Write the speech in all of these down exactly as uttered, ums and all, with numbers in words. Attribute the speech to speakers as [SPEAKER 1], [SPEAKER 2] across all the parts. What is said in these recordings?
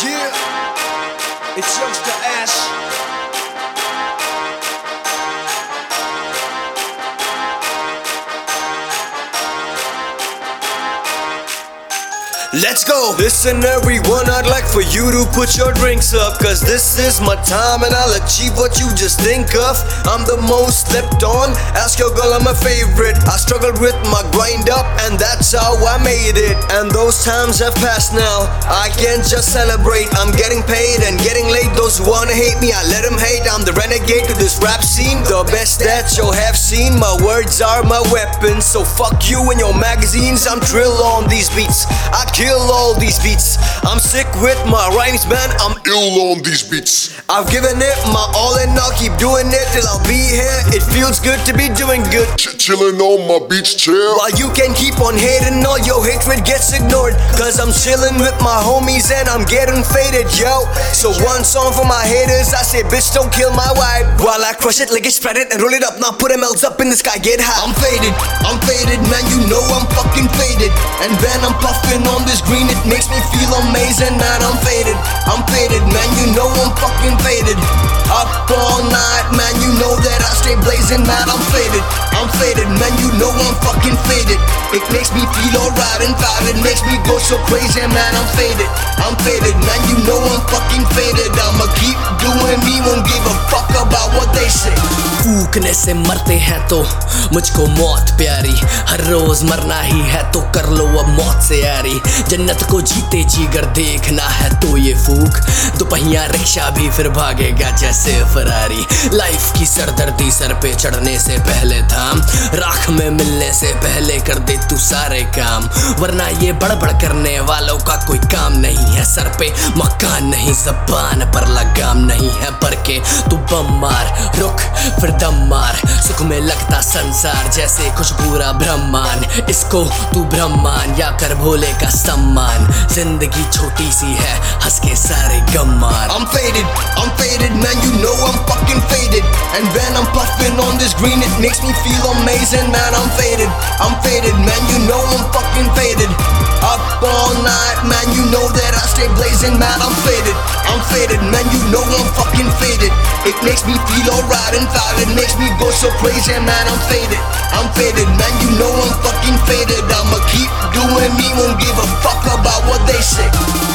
[SPEAKER 1] Yeah, it's Youngster Ash. Let's go! Listen everyone, I'd like for you to put your drinks up, cause this is my time and I'll achieve what you just think of. I'm the most slept on, ask your girl I'm a favorite. I struggled with my grind up and that's how I made it. And those times have passed now, I can't just celebrate. I'm getting paid and getting laid. Those who wanna hate me, I let them hate. I'm the renegade to this rap scene, the best that you'll have seen. My words are my weapons, so fuck you and your magazines. I'm drill on these beats, I kill all these beats. I'm sick with my rhymes, man, I'm
[SPEAKER 2] ill on these beats.
[SPEAKER 1] I've given it my all and I'll keep doing it till I'll be here. It feels good to be doing good,
[SPEAKER 2] Ch chilling on my beach chair.
[SPEAKER 1] while you can keep on hating, all your hatred gets ignored. Cause I'm chilling with my homies and I'm getting faded, yo. So one song for my haters, I say bitch don't kill my vibe, while I crush it like it, spread it and roll it up. Now put them L's up in the sky, get high. I'm faded, I'm faded, man, you know I'm fucking faded. And then I'm puffing on this green, it makes me feel amazing, man, I'm faded. I'm faded, man, you know I'm fucking faded. Up all night, man, you know that I stay blazing, man, I'm faded. I'm faded, man, you know I'm fucking faded. It makes me feel alright and fine, it makes me go so crazy, man, I'm faded. I'm faded, man, you know I'm fucking faded. I'ma keep doing me, won't give a fuck about what they say.
[SPEAKER 3] फूकने से मरते हैं तो मुझको मौत प्यारी, हर रोज मरना ही है तो कर लो अब मौत से यारी। जन्नत को जीते जीगर देखना है तो ये फूक, दोपहिया रिक्शा भी फिर भागेगा जैसे फरारी। लाइफ की सरदर्दी सर पे चढ़ने से पहले थाम, राख में मिलने से पहले कर दे तू सारे काम, वरना ये बड़बड़ करने वालों का कोई काम नहीं है। सर पे मकान नहीं, ज़बान पर लगाम नहीं है, पर के तू बम मार रुक फिर दम मार। सुख में लगता संसार जैसे खुशबूरा ब्रह्मांड, इसको तू ब्रह्मांड या कर भोले का सम्मान। जिंदगी छोटी सी है, हंस के सारे गम मार।
[SPEAKER 1] I'm faded, I'm faded, man, you know I'm fucking faded. And when I'm puffing on this green, it makes me feel amazing, man, I'm faded. I'm faded, man, you know I'm fucking faded. Up all night, man, you know that I stay blazing, man, I'm faded. I'm faded, man, you know I'm fucking faded. It makes me feel alright and fine, it makes me go so crazy, man, I'm faded. I'm faded, man, you know I'm fucking faded. I'ma keep doing me, won't give a fuck about what they say.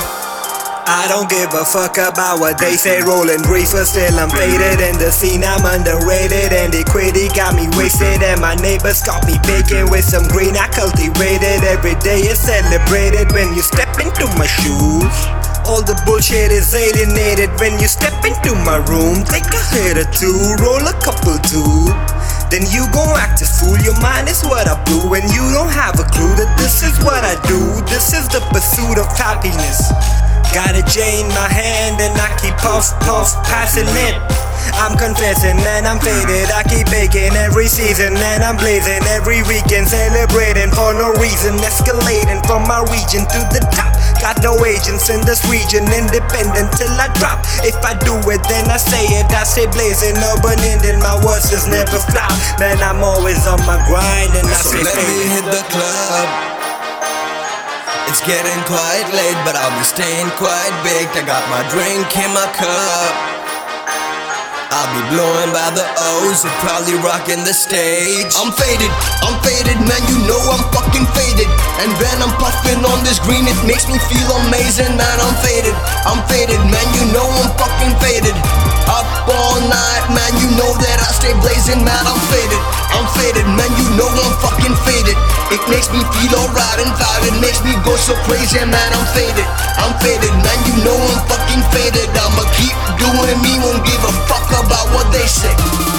[SPEAKER 4] I don't give a fuck about what they say. Rolling reefer, still I'm faded. In the scene I'm underrated, and equity got me wasted. And my neighbors caught me baking with some green I cultivated. Every day is celebrated when you step into my shoes. All the bullshit is alienated when you step into my room. Take a hit or two, roll a couple too, then you gon' act a fool. Your mind is what I blew, and you don't have a clue that this is what I do. This is the pursuit of happiness. Got a J in my hand and I keep puff, puff, passing it. I'm confessing and I'm faded, I keep baking every season, and I'm blazing every weekend, celebrating for no reason, escalating from my region to the top. Got no agents in this region, independent till I drop. If I do it then I say it, I say blazing, urban Indian, my words just never flop. Man, I'm always on my grind and I
[SPEAKER 1] So
[SPEAKER 4] say
[SPEAKER 1] let me hit the club. It's getting quite late, but I'll be staying quite baked. I got my drink in my cup, I'll be blowing by the O's and probably rocking the stage. I'm faded, I'm faded, man, you know I'm fucking faded. And when I'm puffing on this green, it makes me feel amazing, man, I'm faded. I'm faded, man, you know I'm fucking faded. Up all night, man, you know that I stay blazing, man, I'm faded. I'm faded, man, you know I'm fucking faded. It makes me feel alright and fine, it makes me go so crazy, man, I'm faded. I'm faded, man, you know I'm fucking faded. I'ma keep doing me, won't give a fuck about what they say.